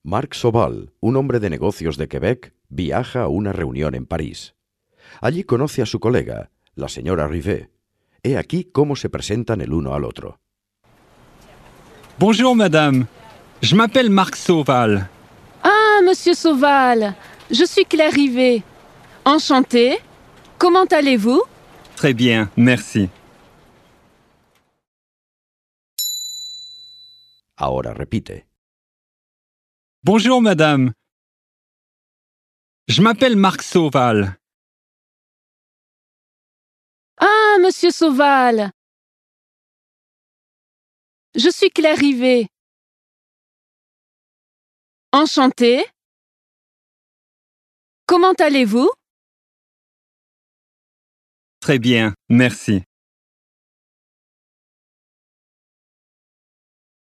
Marc Sauval, un hombre de negocios de Quebec, viaja a una reunión en París. Allí conoce a su colega, la señora Rivet. He aquí cómo se presentan el uno al otro. Bonjour madame, je m'appelle Marc Sauval. Ah, monsieur Sauval, je suis Claire Rivet. Enchantée. Comment allez-vous? Très bien, merci. Ahora repite. Bonjour madame, je m'appelle Marc Sauval. Ah, monsieur Sauval, je suis Claire Rivet. Enchantée. Comment allez-vous? Très bien, merci.